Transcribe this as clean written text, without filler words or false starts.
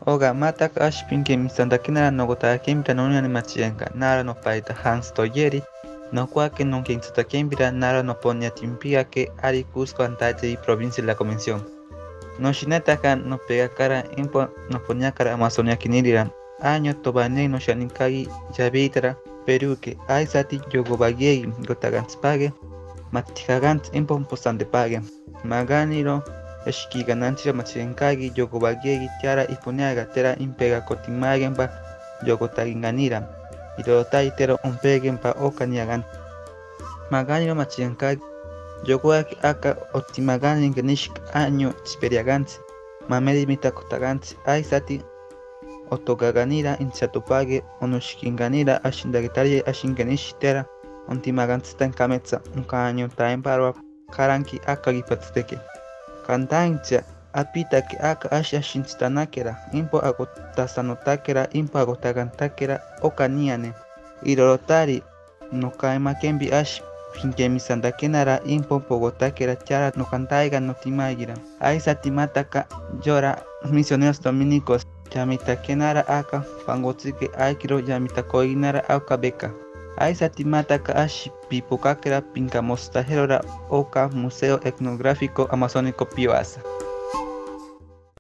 Oga matak ashpin que mi santa kinara no gota kembira no ni machenga nara no paita Hans Toyeri no cuaque no quien santa kembira nara no ponia timpia que ari Cusco antache y provincia de la convención. No shinataka no pega cara impo no ponía cara Amazonia kiniriran año tobane no shaninkagi yabitara Perú que ay sati yogo bagiegi gotagans pague matikagans impo postan de pague maganiro Eshiki gananchira machirenkagi yogo bagiegi tiara ipuneaga tera impega kotimagenpa yogo taginganira irotai tero umpegenpa okaniagan maganiro machirenkagi yogo aka otimaganin ganishk año chiperiagansi mamedi mitakotagans ay sati otogaganira insatopage onushkinganira ashindagitarie ashinganish tera ontimagans tan kametsa año taemparwa karanki aka gipatsteke Kantancha apita que aka asha shinstanakera impo agotasanotakera impo agotagantakera okaniane irorotari no kaima kembi ash pinkemi sandakenara impo pogotakera chara no cantaiga no timagira aisa timataka llora misioneros dominicos yamitakenara aka pangotsike aikiro yamitakoinara aka beka Aisa timataka ashi pipokakera pinkamostajera oka Museo Etnográfico Amazónico Pioasa.